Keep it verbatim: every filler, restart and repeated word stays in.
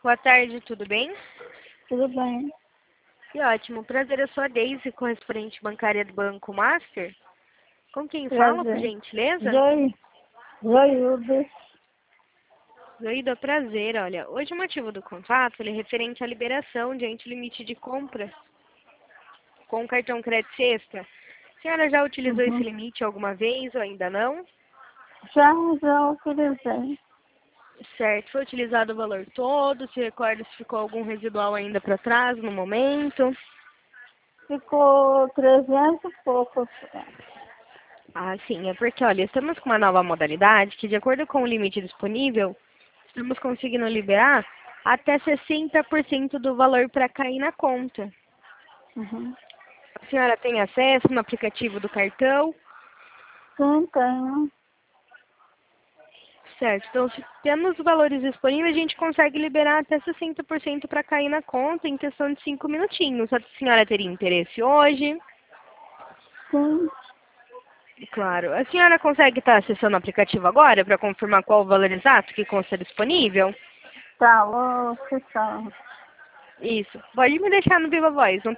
Boa tarde, tudo bem? Tudo bem. Que ótimo. Prazer, eu sou a Deise, correspondente bancária do Banco Master. Com quem falo, por Prazer. gentileza? Joy. Joildes. Zoida, prazer. Olha, hoje o motivo do contato ele é referente à liberação diante do limite de compras com o cartão crédito sexta. A senhora já utilizou esse Uhum. limite alguma vez ou ainda não? Já, já utilizei. Certo. Foi utilizado o valor todo? Se recorda se ficou algum residual ainda para trás no momento? Ficou trezentos e pouco. Ah, sim. É porque, olha, estamos com uma nova modalidade que, de acordo com o limite disponível, estamos conseguindo liberar até sessenta por cento do valor para cair na conta. Uhum. A senhora tem acesso no aplicativo do cartão? Sim, tenho. Certo. Então, se temos valores disponíveis, a gente consegue liberar até sessenta por cento para cair na conta em questão de cinco minutinhos. A senhora teria interesse hoje? Sim. Claro. A senhora consegue estar acessando o aplicativo agora para confirmar qual o valor exato que consta disponível? Tá, vou fechar. Isso. Pode me deixar no Viva Voz. Não